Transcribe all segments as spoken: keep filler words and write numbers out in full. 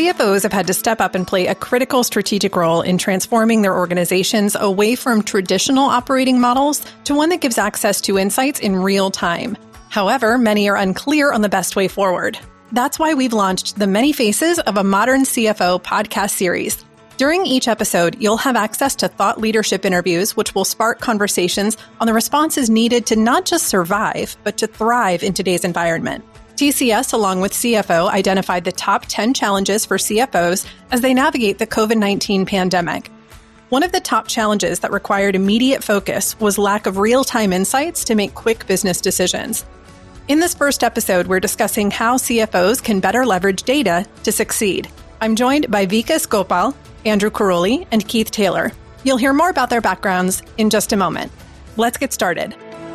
F Os have had to step up and play a critical strategic role in transforming their organizations away from traditional operating models to one that gives access to insights in real time. However, many are unclear on the best way forward. That's why we've launched the Many Faces of a Modern C F O podcast series. During each episode, you'll have access to thought leadership interviews, which will spark conversations on the responses needed to not just survive, but to thrive in today's environment. T C S, along with C F O, identified the top ten challenges for C F Os as they navigate the COVID nineteen pandemic. One of the top challenges that required immediate focus was lack of real-time insights to make quick business decisions. In this first episode, we're discussing how C F Os can better leverage data to succeed. I'm joined by Vikas Gopal, Andrew Carolli, and Keith Taylor. You'll hear more about their backgrounds in just a moment. Let's get started.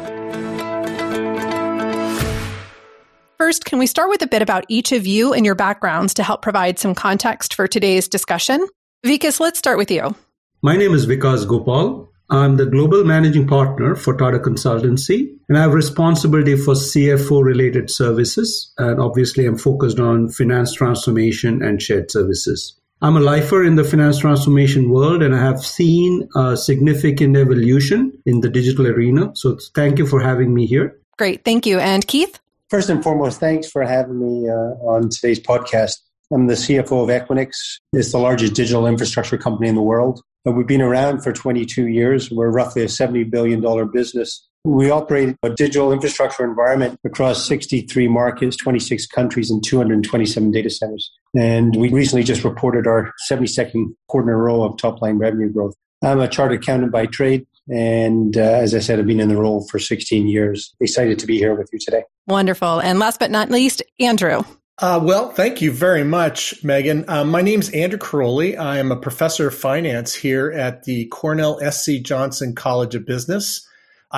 First, can we start with a bit about each of you and your backgrounds to help provide some context for today's discussion? Vikas, let's start with you. My name is Vikas Gopal. I'm the global managing partner for Tata Consultancy, and I have responsibility for C F O-related services. And obviously, I'm focused on finance transformation and shared services. I'm a lifer in the finance transformation world, and I have seen a significant evolution in the digital arena. So thank you for having me here. Great. Thank you. And Keith? First and foremost, thanks for having me uh, on today's podcast. I'm the C F O of Equinix. It's the largest digital infrastructure company in the world. And we've been around for twenty-two years. We're roughly a seventy billion dollars business. We operate a digital infrastructure environment across sixty-three markets, twenty-six countries, and two hundred twenty-seven data centers. And we recently just reported our seventy-second quarter in a row of top-line revenue growth. I'm a chartered accountant by trade. And uh, as I said, I've been in the role for sixteen years. Excited to be here with you today. Wonderful. And last but not least, Andrew. Uh, well, thank you very much, Megan. Um, my name's Andrew Carolli. I am a professor of finance here at the Cornell S C Johnson College of Business.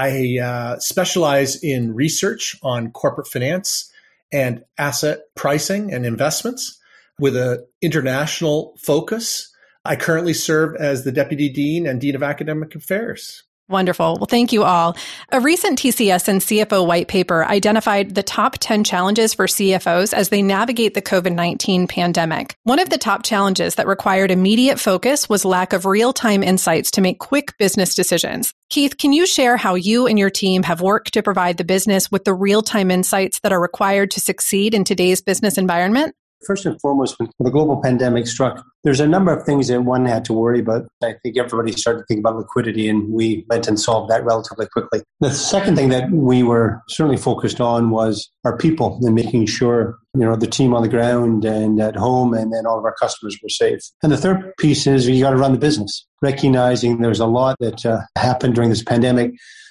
I uh, specialize in research on corporate finance and asset pricing and investments with an international focus. I currently serve as the Deputy Dean and Dean of Academic Affairs. Wonderful. Well, thank you all. A recent T C S and C F O white paper identified the top ten challenges for C F Os as they navigate the COVID nineteen pandemic. One of the top challenges that required immediate focus was lack of real-time insights to make quick business decisions. Keith, can you share how you and your team have worked to provide the business with the real-time insights that are required to succeed in today's business environment? First and foremost, when the global pandemic struck, there's a number of things that one had to worry about. I think everybody started to think about liquidity, and we went and solved that relatively quickly. The second thing that we were certainly focused on was our people and making sure, you know, the team on the ground and at home and then all of our customers were safe. And the third piece is you got to run the business, recognizing there's a lot that uh, happened during this pandemic.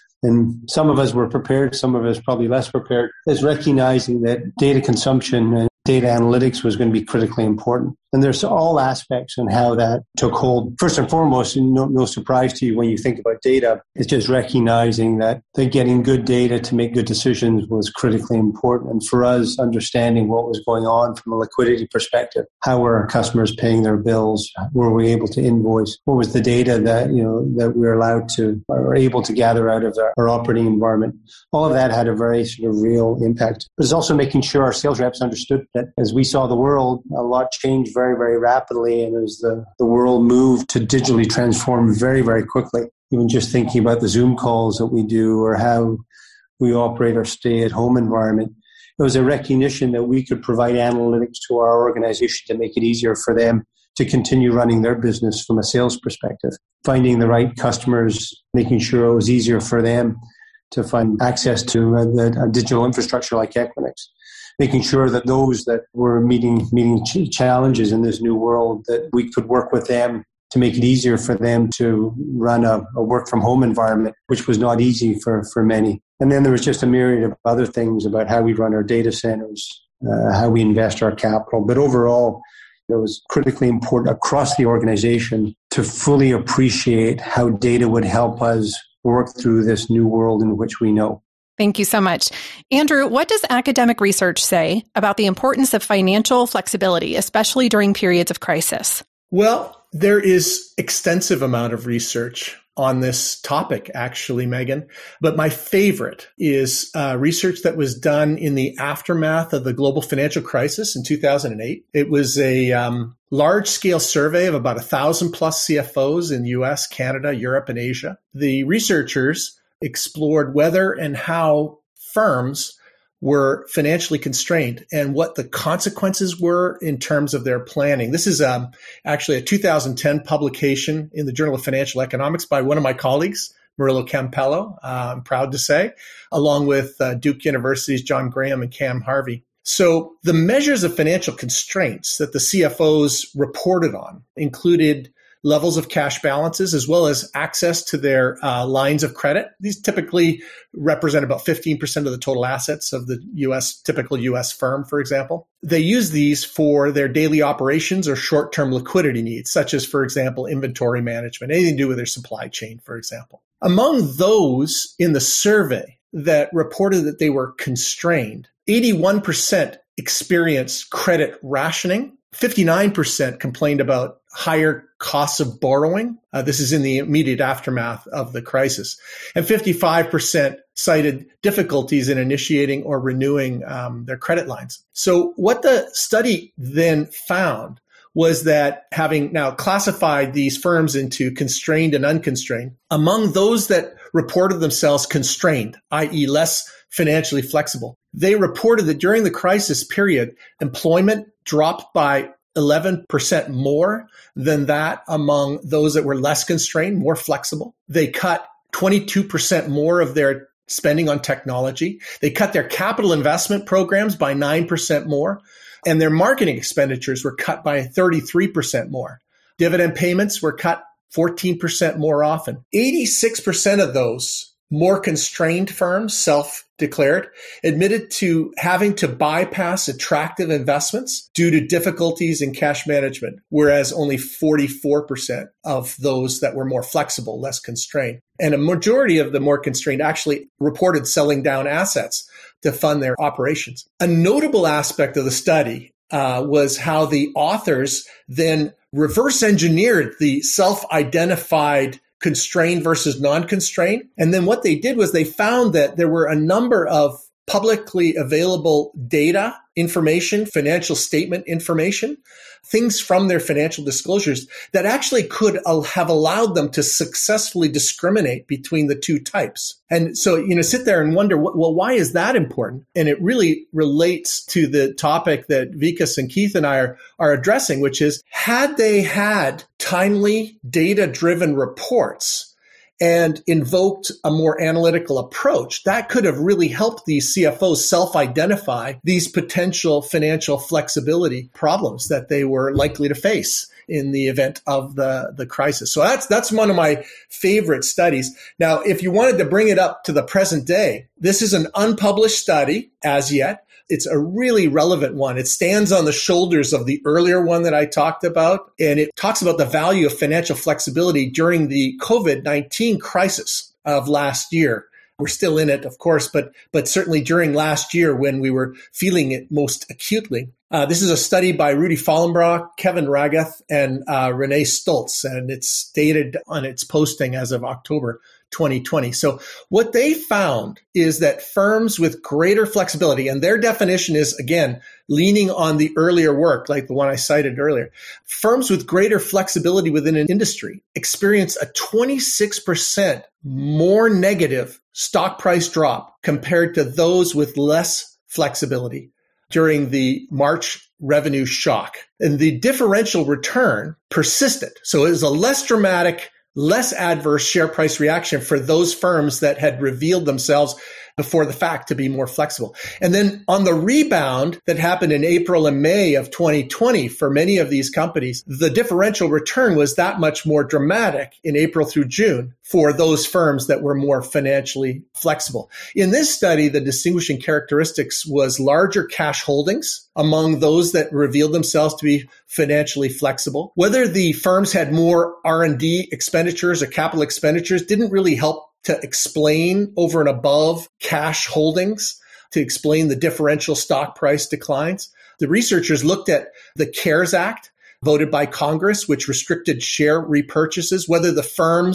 And some of us were prepared, some of us probably less prepared, is recognizing that data consumption and data analytics was going to be critically important. And there's all aspects in how that took hold. First and foremost, no, no surprise to you when you think about data, it's just recognizing that, that getting good data to make good decisions was critically important. And for us, understanding what was going on from a liquidity perspective, how were our customers paying their bills? Were we able to invoice? What was the data that, you know, that we were allowed to or able to gather out of our, our operating environment? All of that had a very sort of real impact. But it's also making sure our sales reps understood that as we saw the world, a lot changed very very, very rapidly. And as the, the world moved to digitally transform very, very quickly, even just thinking about the Zoom calls that we do or how we operate our stay-at-home environment, it was a recognition that we could provide analytics to our organization to make it easier for them to continue running their business from a sales perspective, finding the right customers, making sure it was easier for them to find access to a, a digital infrastructure like Equinix. Making sure that those that were meeting meeting ch- challenges in this new world, that we could work with them to make it easier for them to run a, a work-from-home environment, which was not easy for, for many. And then there was just a myriad of other things about how we run our data centers, uh, how we invest our capital. But overall, it was critically important across the organization to fully appreciate how data would help us work through this new world in which we know. Thank you so much. Andrew, what does academic research say about the importance of financial flexibility, especially during periods of crisis? Well, there is extensive amount of research on this topic, actually, Megan. But my favorite is uh, research that was done in the aftermath of the global financial crisis in two thousand eight. It was a um, large-scale survey of about one thousand plus C F Os in U S, Canada, Europe, and Asia. The researchers explored whether and how firms were financially constrained and what the consequences were in terms of their planning. This is um, actually a two thousand ten publication in the Journal of Financial Economics by one of my colleagues, Murillo Campello, uh, I'm proud to say, along with uh, Duke University's John Graham and Cam Harvey. So the measures of financial constraints that the C F Os reported on included levels of cash balances, as well as access to their uh, lines of credit. These typically represent about fifteen percent of the total assets of the U S, typical U S firm, for example. They use these for their daily operations or short-term liquidity needs, such as, for example, inventory management, anything to do with their supply chain, for example. Among those in the survey that reported that they were constrained, eighty-one percent experienced credit rationing, fifty-nine percent complained about higher costs of borrowing. Uh, this is in the immediate aftermath of the crisis. And fifty-five percent cited difficulties in initiating or renewing um, their credit lines. So what the study then found was that, having now classified these firms into constrained and unconstrained, among those that reported themselves constrained, that is less financially flexible, they reported that during the crisis period, employment dropped by eleven percent more than that among those that were less constrained, more flexible. They cut twenty-two percent more of their spending on technology. They cut their capital investment programs by nine percent more, and their marketing expenditures were cut by thirty-three percent more. Dividend payments were cut fourteen percent more often. eighty-six percent of those more constrained firms, self-declared, admitted to having to bypass attractive investments due to difficulties in cash management, whereas only forty-four percent of those that were more flexible, less constrained. And a majority of the more constrained actually reported selling down assets to fund their operations. A notable aspect of the study uh, was how the authors then reverse engineered the self-identified constrained versus non-constrained. And then what they did was they found that there were a number of publicly available data, information, financial statement information, things from their financial disclosures that actually could have allowed them to successfully discriminate between the two types. And so, you know, sit there and wonder, well, why is that important? And it really relates to the topic that Vikas and Keith and I are, are addressing, which is, had they had timely data-driven reports and invoked a more analytical approach, that could have really helped these C F Os self-identify these potential financial flexibility problems that they were likely to face in the event of the, the crisis. So that's that's one of my favorite studies. Now, if you wanted to bring it up to the present day, this is an unpublished study as yet. It's a really relevant one. It stands on the shoulders of the earlier one that I talked about, and it talks about the value of financial flexibility during the COVID nineteen crisis of last year. We're still in it, of course, but but certainly during last year when we were feeling it most acutely. Uh, this is a study by Rudy Fallenbrock, Kevin Ragath, and uh, Renee Stoltz, and it's dated on its posting as of October twenty twenty. So what they found is that firms with greater flexibility, and their definition is, again, leaning on the earlier work, like the one I cited earlier, firms with greater flexibility within an industry experience a twenty-six percent more negative stock price drop compared to those with less flexibility during the March revenue shock. And the differential return persisted. So it was a less dramatic, less adverse share price reaction for those firms that had revealed themselves before the fact to be more flexible. And then on the rebound that happened in April and May of twenty twenty for many of these companies, the differential return was that much more dramatic in April through June for those firms that were more financially flexible. In this study, the distinguishing characteristics was larger cash holdings among those that revealed themselves to be financially flexible. Whether the firms had more R and D expenditures or capital expenditures didn't really help to explain over and above cash holdings, to explain the differential stock price declines. The researchers looked at the CARES Act voted by Congress, which restricted share repurchases, whether the firms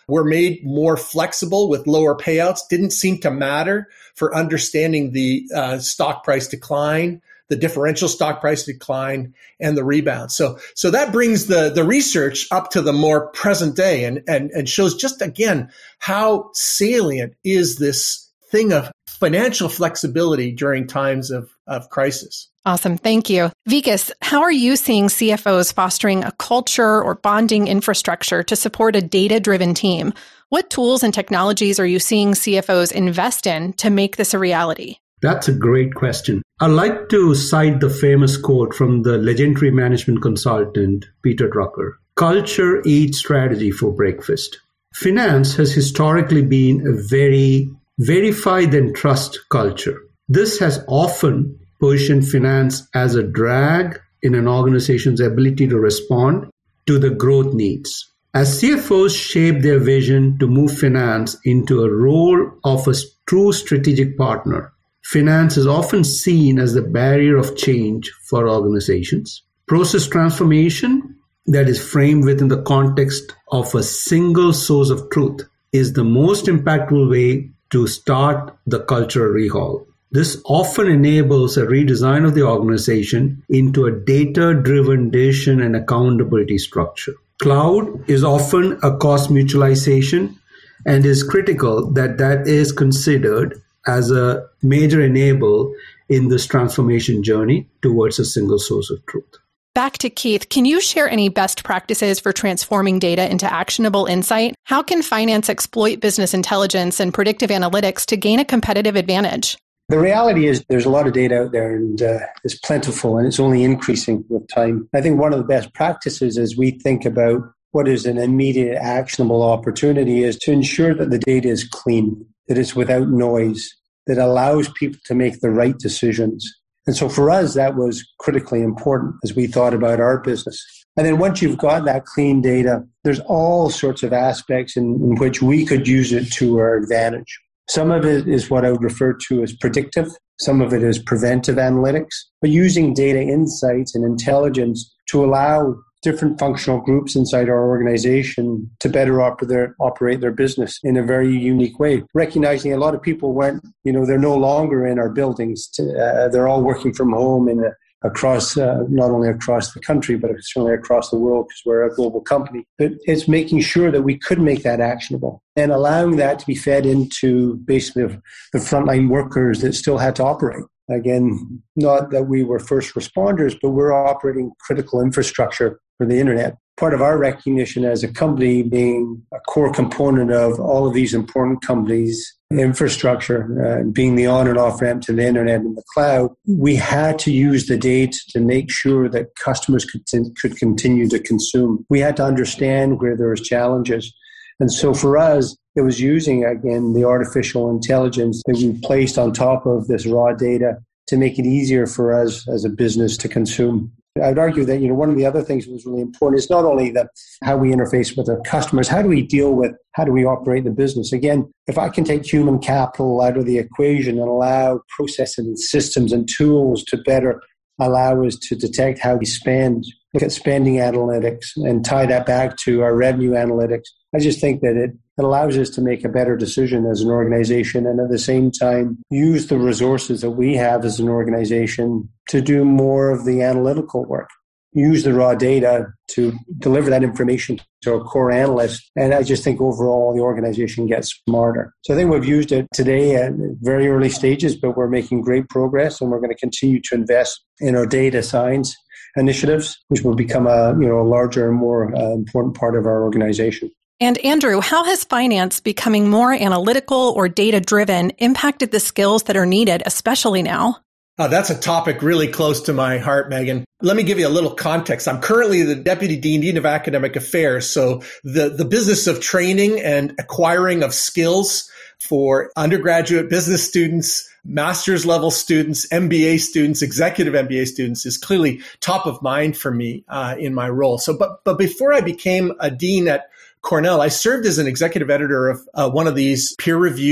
were made more flexible with lower payouts, didn't seem to matter for understanding the uh, stock price decline, the differential stock price decline, and the rebound. So, so that brings the, the research up to the more present day and, and, and shows just again how salient is this thing of financial flexibility during times of, of crisis. Awesome. Thank you. Vikas, how are you seeing C F Os fostering a culture or bonding infrastructure to support a data-driven team? What tools and technologies are you seeing C F Os invest in to make this a reality? That's a great question. I'd like to cite the famous quote from the legendary management consultant, Peter Drucker. Culture eats strategy for breakfast. Finance has historically been a very verify then trust culture. This has often positioned finance as a drag in an organization's ability to respond to the growth needs. As C F Os shape their vision to move finance into a role of a true strategic partner, finance is often seen as the barrier of change for organizations. Process transformation that is framed within the context of a single source of truth is the most impactful way to start the cultural rehaul. This often enables a redesign of the organization into a data-driven decision and accountability structure. Cloud is often a cost mutualization and is critical that that is considered as a major enabler in this transformation journey towards a single source of truth. Back to Keith, can you share any best practices for transforming data into actionable insight? How can finance exploit business intelligence and predictive analytics to gain a competitive advantage? The reality is there's a lot of data out there and uh, it's plentiful and it's only increasing with time. I think one of the best practices as we think about what is an immediate actionable opportunity is to ensure that the data is clean, that it's without noise, that allows people to make the right decisions. And so for us, that was critically important as we thought about our business. And then once you've got that clean data, there's all sorts of aspects in, in which we could use it to our advantage. Some of it is what I would refer to as predictive. Some of it is preventive analytics, but using data insights and intelligence to allow different functional groups inside our organization to better oper- their, operate their business in a very unique way. Recognizing a lot of people weren't, you know, they're no longer in our buildings. To, uh, they're all working from home in a, across, uh, not only across the country, but certainly across the world because we're a global company. But it's making sure that we could make that actionable and allowing that to be fed into basically the frontline workers that still had to operate. Again, not that we were first responders, but we're operating critical infrastructure for the internet. Part of our recognition as a company being a core component of all of these important companies' infrastructure, uh, being the on and off ramp to the internet and the cloud, we had to use the data to make sure that customers could, could continue to consume. We had to understand where there was challenges. And so for us, it was using, again, the artificial intelligence that we placed on top of this raw data to make it easier for us as a business to consume. I'd argue that, you know, one of the other things that was really important is not only that how we interface with our customers, how do we deal with, how do we operate the business? Again, if I can take human capital out of the equation and allow processes and systems and tools to better allow us to detect how we spend, look at spending analytics and tie that back to our revenue analytics, I just think that it, it allows us to make a better decision as an organization and at the same time use the resources that we have as an organization to do more of the analytical work. Use the raw data to deliver that information to our core analysts. And I just think overall the organization gets smarter. So I think we've used it today at very early stages, but we're making great progress and we're going to continue to invest in our data science initiatives, which will become a, you know, a larger and more uh, important part of our organization. And Andrew, how has finance becoming more analytical or data-driven impacted the skills that are needed, especially now? Uh, that's a topic really close to my heart, Megan. Let me give you a little context. I'm currently the Deputy Dean, Dean of Academic Affairs. So the, the business of training and acquiring of skills for undergraduate business students, master's level students, M B A students, executive M B A students is clearly top of mind for me uh, in my role. So, but, but before I became a dean at Cornell, I served as an executive editor of uh, one of these peer-reviewed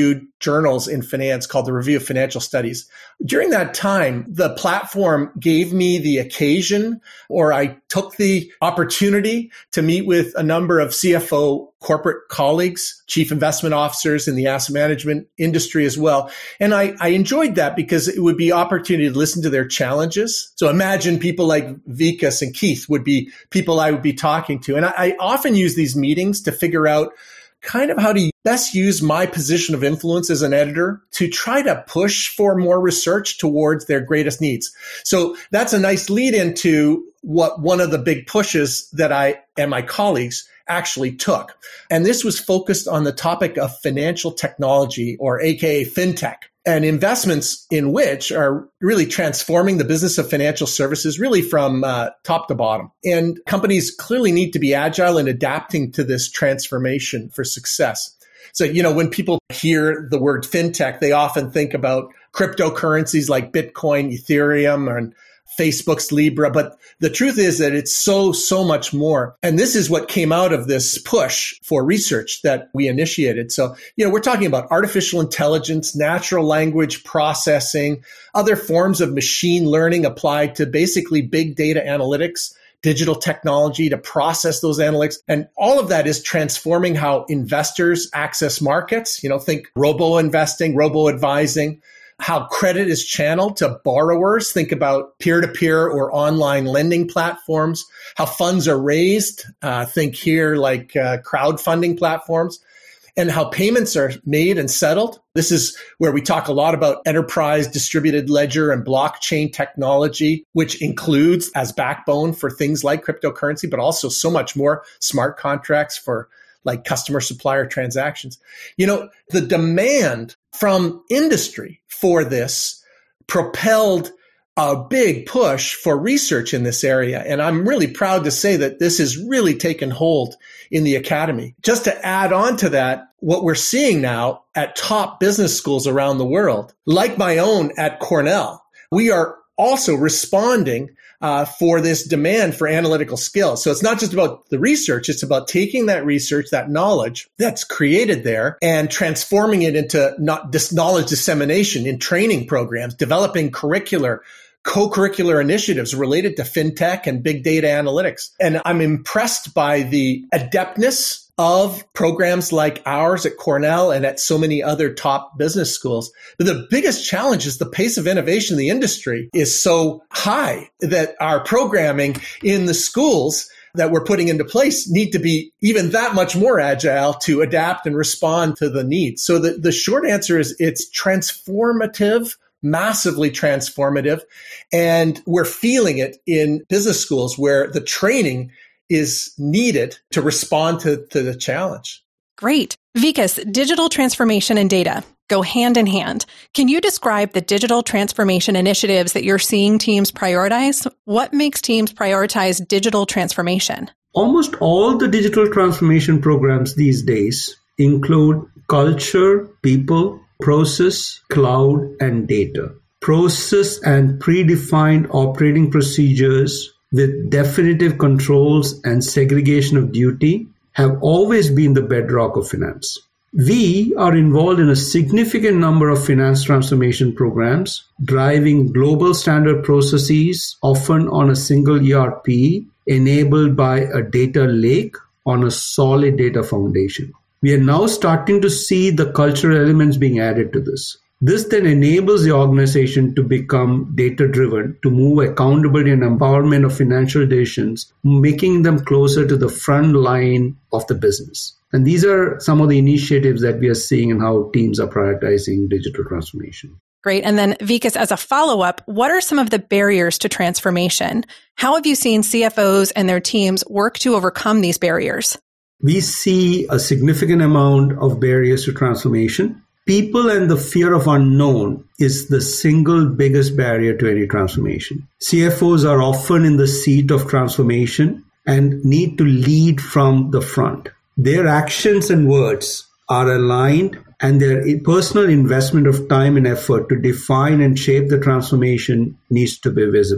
journals in finance called the Review of Financial Studies. During that time, the platform gave me the occasion, or I took the opportunity to meet with a number of C F O corporate colleagues, chief investment officers in the asset management industry as well. And I, I enjoyed that because it would be opportunity to listen to their challenges. So imagine people like Vikas and Keith would be people I would be talking to. And I, I often use these meetings to figure out kind of how to best use my position of influence as an editor to try to push for more research towards their greatest needs. So that's a nice lead into what one of the big pushes that I and my colleagues actually took. And this was focused on the topic of financial technology, or A K A fintech, and investments in which are really transforming the business of financial services really from uh, top to bottom. And companies clearly need to be agile in adapting to this transformation for success. So, you know, when people hear the word fintech, they often think about cryptocurrencies like Bitcoin, Ethereum, and Facebook's Libra. But the truth is that it's so, so much more. And this is what came out of this push for research that we initiated. So, you know, we're talking about artificial intelligence, natural language processing, other forms of machine learning applied to basically big data analytics, digital technology to process those analytics. And all of that is transforming how investors access markets. You know, think robo-investing, robo-advising, how credit is channeled to borrowers. Think about peer-to-peer or online lending platforms, how funds are raised. Uh, think here like uh, crowdfunding platforms, and how payments are made and settled. This is where we talk a lot about enterprise distributed ledger and blockchain technology, which includes as backbone for things like cryptocurrency, but also so much more, smart contracts for like customer supplier transactions. You know, the demand from industry for this propelled a big push for research in this area. And I'm really proud to say that this has really taken hold in the academy. Just to add on to that, what we're seeing now at top business schools around the world, like my own at Cornell, we are also responding uh, for this demand for analytical skills. So it's not just about the research, it's about taking that research, that knowledge that's created there, and transforming it into not this knowledge dissemination in training programs, developing curricular, co-curricular initiatives related to fintech and big data analytics. And I'm impressed by the adeptness of programs like ours at Cornell and at so many other top business schools. But the biggest challenge is the pace of innovation in the industry is so high that our programming in the schools that we're putting into place need to be even that much more agile to adapt and respond to the needs. So the, the short answer is it's transformative, massively transformative. And we're feeling it in business schools where the training is needed to respond to, to the challenge. Great. Vikas, digital transformation and data go hand in hand. Can you describe the digital transformation initiatives that you're seeing teams prioritize? What makes teams prioritize digital transformation? Almost all the digital transformation programs these days include culture, people, process, cloud, and data. Process and predefined operating procedures with definitive controls and segregation of duty have always been the bedrock of finance. We are involved in a significant number of finance transformation programs, driving global standard processes, often on a single E R P, enabled by a data lake on a solid data foundation. We are now starting to see the cultural elements being added to this. This then enables the organization to become data-driven, to move accountability and empowerment of financial decisions, making them closer to the front line of the business. And these are some of the initiatives that we are seeing in how teams are prioritizing digital transformation. Great. And then Vikas, as a follow-up, what are some of the barriers to transformation? How have you seen C F Os and their teams work to overcome these barriers? We see a significant amount of barriers to transformation. People and the fear of unknown is the single biggest barrier to any transformation. C F Os are often in the seat of transformation and need to lead from the front. Their actions and words are aligned, and their personal investment of time and effort to define and shape the transformation needs to be visible.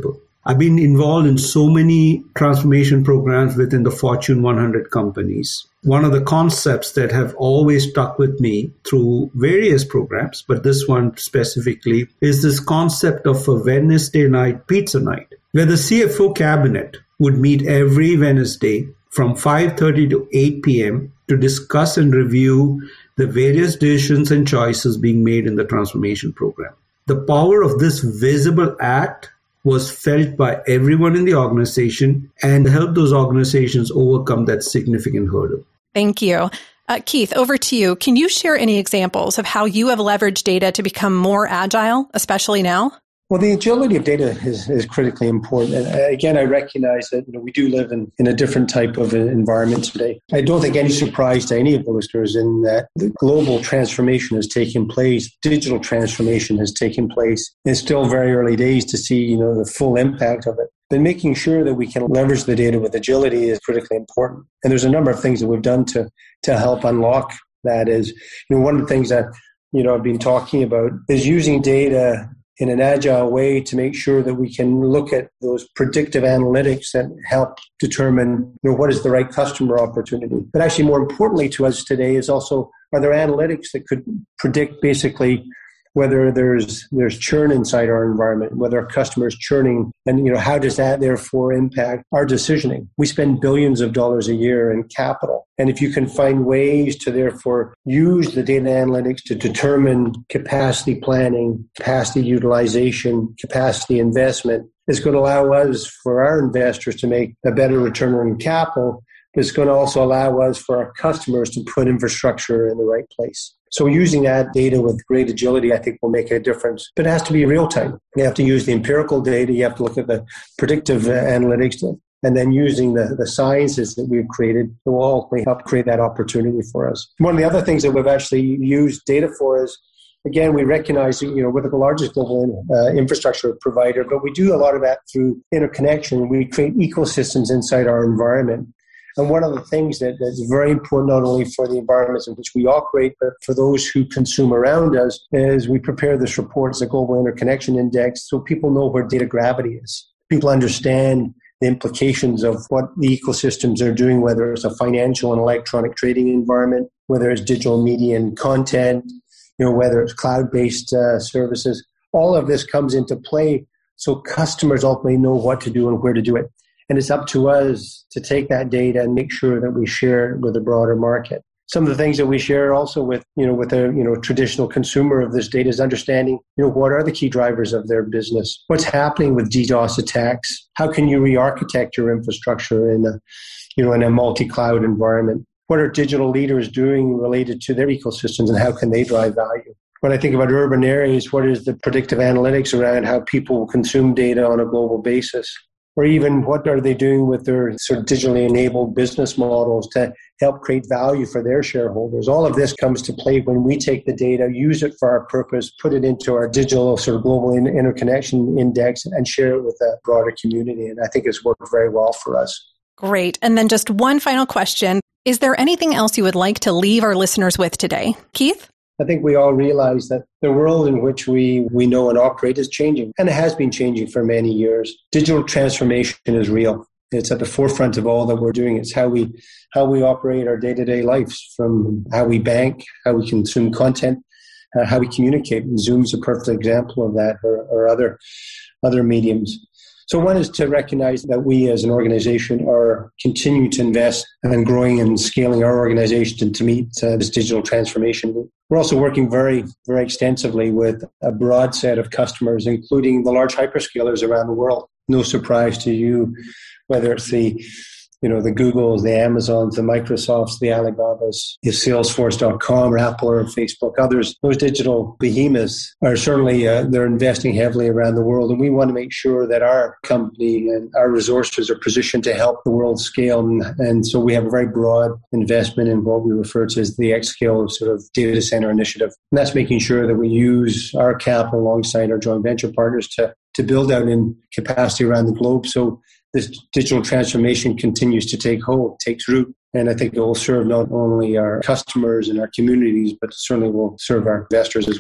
I've been involved in so many transformation programs within the Fortune one hundred companies. One of the concepts that have always stuck with me through various programs, but this one specifically, is this concept of a Wednesday night pizza night, where the C F O cabinet would meet every Wednesday from five thirty to eight p.m. to discuss and review the various decisions and choices being made in the transformation program. The power of this visible act was felt by everyone in the organization and helped those organizations overcome that significant hurdle. Thank you. Uh, Keith, over to you. Can you share any examples of how you have leveraged data to become more agile, especially now? Well, the agility of data is, is critically important. And again, I recognize that you know, we do live in, in a different type of environment today. I don't think any surprise to any of the listeners in that the global transformation has taken place, digital transformation has taken place. It's still very early days to see you know, the full impact of it. But making sure that we can leverage the data with agility is critically important. And there's a number of things that we've done to, to help unlock that. Is you know, one of the things that you know, I've been talking about is using data in an agile way to make sure that we can look at those predictive analytics that help determine you know, what is the right customer opportunity. But actually more importantly to us today is also, are there analytics that could predict basically whether there's there's churn inside our environment, whether our customers churning, and you know how does that therefore impact our decisioning? We spend billions of dollars a year in capital, and if you can find ways to therefore use the data analytics to determine capacity planning, capacity utilization, capacity investment, it's going to allow us for our investors to make a better return on capital. It's going to also allow us for our customers to put infrastructure in the right place. So using that data with great agility, I think, will make a difference. But it has to be real time. You have to use the empirical data. You have to look at the predictive uh, analytics, and then using the, the sciences that we've created that will all help create that opportunity for us. One of the other things that we've actually used data for is, again, we recognize, you know, we're the largest global uh, infrastructure provider, but we do a lot of that through interconnection. We create ecosystems inside our environment. And one of the things that, that's very important, not only for the environments in which we operate, but for those who consume around us, is we prepare this report as a Global Interconnection Index so people know where data gravity is. People understand the implications of what the ecosystems are doing, whether it's a financial and electronic trading environment, whether it's digital media and content, you know, whether it's cloud-based uh, services. All of this comes into play so customers ultimately know what to do and where to do it. And it's up to us to take that data and make sure that we share it with the broader market. Some of the things that we share also with, you know, with a, you know, traditional consumer of this data is understanding, you know, what are the key drivers of their business? What's happening with DDoS attacks? How can you re-architect your infrastructure in a, you know, in a multi-cloud environment? What are digital leaders doing related to their ecosystems and how can they drive value? When I think about urban areas, what is the predictive analytics around how people consume data on a global basis? Or even what are they doing with their sort of digitally enabled business models to help create value for their shareholders? All of this comes to play when we take the data, use it for our purpose, put it into our digital sort of global interconnection index and share it with a broader community. And I think it's worked very well for us. Great. And then just one final question. Is there anything else you would like to leave our listeners with today? Keith? I think we all realize that the world in which we, we know and operate is changing, and it has been changing for many years. Digital transformation is real. It's at the forefront of all that we're doing. It's how we how we operate our day-to-day lives, from how we bank, how we consume content, uh, how we communicate. And Zoom's a perfect example of that, or, or other other mediums. So one is to recognize that we as an organization are continuing to invest and growing and scaling our organization to meet uh, this digital transformation. We're also working very, very extensively with a broad set of customers, including the large hyperscalers around the world. No surprise to you, whether it's the you know, the Googles, the Amazons, the Microsofts, the Alibabas, the Salesforce dot com or Apple or Facebook, others, those digital behemoths are certainly, uh, they're investing heavily around the world. And we want to make sure that our company and our resources are positioned to help the world scale. And, and so we have a very broad investment in what we refer to as the xScale sort of data center initiative. And that's making sure that we use our capital alongside our joint venture partners to, to build out in capacity around the globe. So this digital transformation continues to take hold, takes root, and I think it will serve not only our customers and our communities, but certainly will serve our investors as well.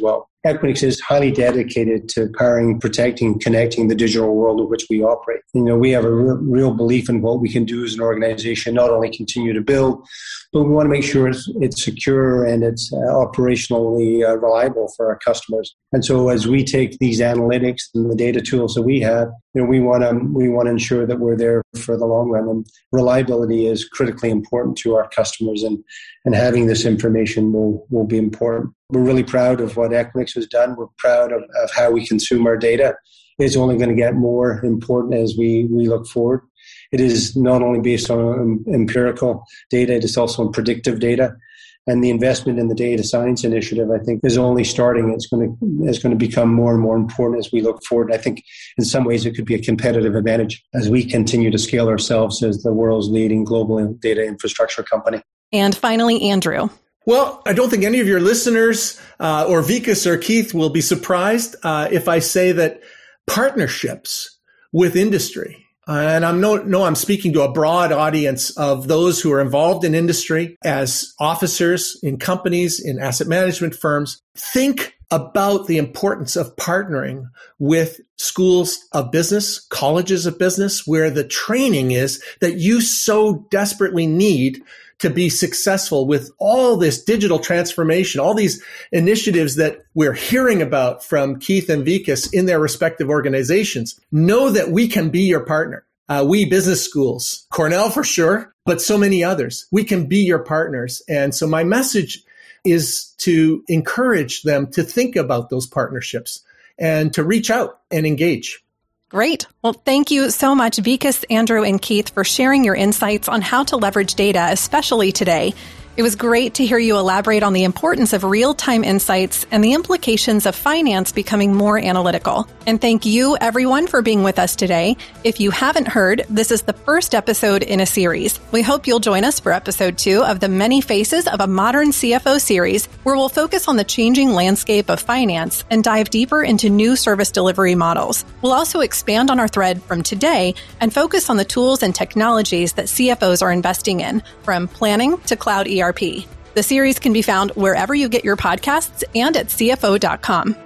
Equinix is highly dedicated to powering, protecting, connecting the digital world in which we operate. You know, we have a real, real belief in what we can do as an organization, not only continue to build, but we want to make sure it's, it's secure and it's uh, operationally uh, reliable for our customers. And so as we take these analytics and the data tools that we have, you know, we want to we want to ensure that we're there for the long run. And reliability is critically important to our customers, and, and having this information will, will be important. We're really proud of what Equinix has done. We're proud of, of how we consume our data. It's only going to get more important as we, we look forward. It is not only based on empirical data, it is also on predictive data. And the investment in the data science initiative, I think, is only starting. It's going to it's going to become more and more important as we look forward. I think in some ways it could be a competitive advantage as we continue to scale ourselves as the world's leading global data infrastructure company. And finally, Andrew. Well, I don't think any of your listeners uh, or Vikas or Keith will be surprised uh, if I say that partnerships with industry, Uh, and I'm no, no, I'm speaking to a broad audience of those who are involved in industry as officers in companies, in asset management firms. Think about the importance of partnering with schools of business, colleges of business, where the training is that you so desperately need to be successful with all this digital transformation, all these initiatives that we're hearing about from Keith and Vikas in their respective organizations. Know that we can be your partner. Uh, we business schools, Cornell for sure, but so many others. We can be your partners. And so my message is to encourage them to think about those partnerships and to reach out and engage. Great. Well, thank you so much, Vikas, Andrew, and Keith, for sharing your insights on how to leverage data, especially today. It was great to hear you elaborate on the importance of real-time insights and the implications of finance becoming more analytical. And thank you, everyone, for being with us today. If you haven't heard, this is the first episode in a series. We hope you'll join us for episode two of the Many Faces of a Modern C F O series, where we'll focus on the changing landscape of finance and dive deeper into new service delivery models. We'll also expand on our thread from today and focus on the tools and technologies that C F Os are investing in, from planning to cloud E R P. The series can be found wherever you get your podcasts and at C F O dot com.